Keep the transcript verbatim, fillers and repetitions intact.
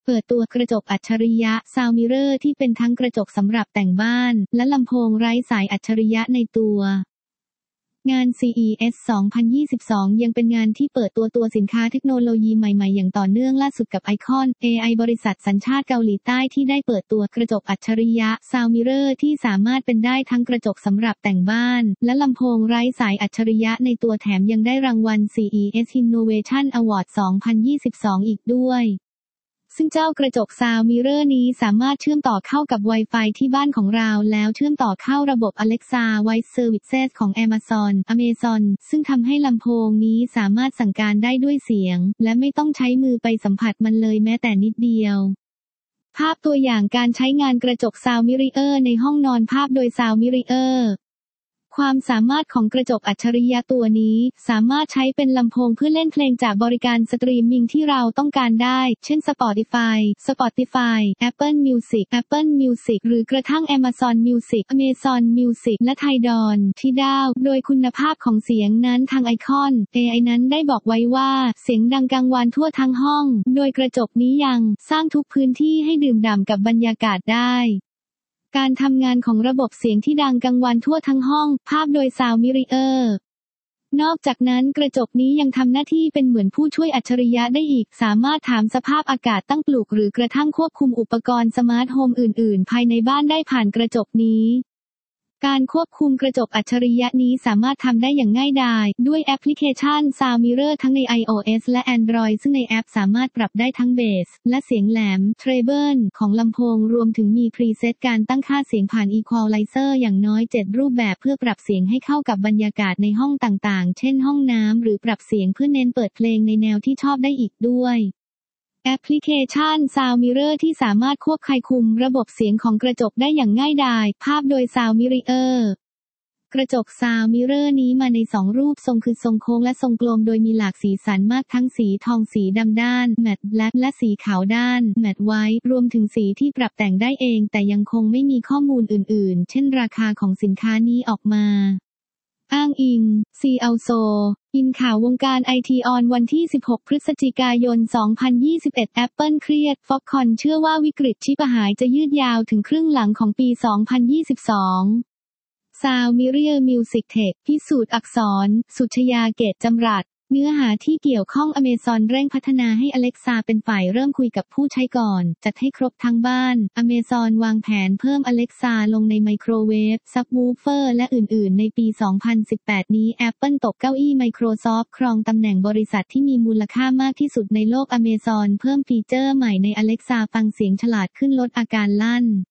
ปิดตัวกระจกอัจฉริยะ Sound Mirror ที่เป็นทั้งกระจกสำหรับแต่งบ้านและลำโพงไร้สายอัจฉริยะในตัวงาน ซี อี เอส สองพันยี่สิบสอง ยังเป็นงานที่เปิดตัวตัวสินค้าเทคโนโลยีใหม่ๆอย่างต่อเนื่องล่าสุดกับไอคอน เอ ไอ บริษัทสัญชาติเกาหลีใต้ที่ได้เปิดตัวกระจกอัจฉริยะ Sound Mirror ที่สามารถเป็นได้ทั้งกระจกสำหรับแต่งบ้านและลำโพงไร้สายอัจฉริยะในตัวแถมยังได้รางวัล ซี อี เอส Innovation Award สองพันยี่สิบสอง อีกด้วยซึ่งเจ้ากระจก Sound Mirror นี้สามารถเชื่อมต่อเข้ากับ Wi-Fi ที่บ้านของเราแล้วเชื่อมต่อเข้าระบบ Alexa Voice Services ของ Amazon Amazon ซึ่งทำให้ลำโพงนี้สามารถสั่งการได้ด้วยเสียงและไม่ต้องใช้มือไปสัมผัสมันเลยแม้แต่นิดเดียวภาพตัวอย่างการใช้งานกระจก Sound Mirror ในห้องนอนภาพโดย Sound Mirrorความสามารถของกระจกอัจฉริยะตัวนี้สามารถใช้เป็นลำโพงเพื่อเล่นเพลงจากบริการสตรีมมิ่งที่เราต้องการได้เช่น Spotify Spotify Apple Music Apple Music หรือกระทั่ง Amazon Music Amazon Music และ Tidal Tidal โดยคุณภาพของเสียงนั้นทางไอคอน เอ ไอ นั้นได้บอกไว้ว่าเสียงดังกังวานทั่วทั้งห้องโดยกระจกนี้ยังสร้างทุกพื้นที่ให้ดื่มด่ำกับบรรยากาศได้การทำงานของระบบเสียงที่ดังกังวานทั่วทั้งห้องภาพโดย Sound Mirror นอกจากนั้นกระจกนี้ยังทำหน้าที่เป็นเหมือนผู้ช่วยอัจฉริยะได้อีกสามารถถามสภาพอากาศตั้งปลูกหรือกระทั่งควบคุมอุปกรณ์สมาร์ทโฮมอื่นๆภายในบ้านได้ผ่านกระจกนี้การควบคุมกระจกอัจฉริยะนี้สามารถทำได้อย่างง่ายดายด้วยแอปพลิเคชัน Sound Mirror ทั้งใน iOS และ Android ซึ่งในแอปสามารถปรับได้ทั้งเบสและเสียงแหลม Treble ของลำโพงรวมถึงมีพรีเซตการตั้งค่าเสียงผ่าน Equalizer อย่างน้อยเจ็ดรูปแบบเพื่อปรับเสียงให้เข้ากับบรรยากาศในห้องต่างๆเช่นห้องน้ำหรือปรับเสียงเพื่อเน้นเปิดเพลงในแนวที่ชอบได้อีกด้วยแอปพลิเคชัน Sound Mirror ที่สามารถควบคุมระบบเสียงของกระจกได้อย่างง่ายดายภาพโดย Sound Mirror กระจก Sound Mirror นี้มาในสองรูปทรงคือทรงโค้งและทรงกลมโดยมีหลากสีสันมากทั้งสีทองสีดำด้าน Matte Black และสีขาวด้าน Matte White รวมถึงสีที่ปรับแต่งได้เองแต่ยังคงไม่มีข้อมูลอื่นๆเช่นราคาของสินค้านี้ออกมาอ้างอิง ซี อัล โซ อินข่าววงการไอทีออนวันที่สิบหกพฤศจิกายนสองพันยี่สิบเอ็ด Apple เครียด Foxconn เชื่อว่าวิกฤตชิปหายจะยืดยาวถึงครึ่งหลังของปีสองพันยี่สิบสอง Sound Mirror Music Tech พิสูจน์อักษรสุชยาเกตจำรัดเนื้อหาที่เกี่ยวข้อง Amazon เร่งพัฒนาให้ Alexa เป็นฝ่ายเริ่มคุยกับผู้ใช้ก่อนจัดให้ครบทั้งบ้าน Amazon วางแผนเพิ่ม Alexa ลงในไมโครเวฟ Subwoofer และอื่นๆในปี สองพันสิบแปด นี้ Apple ตกเก้าอี้ Microsoft ครองตำแหน่งบริษัทที่มีมูลค่ามากที่สุดในโลก Amazon เพิ่มฟีเจอร์ใหม่ใน Alexa ฟังเสียงฉลาดขึ้นลดอาการลั่น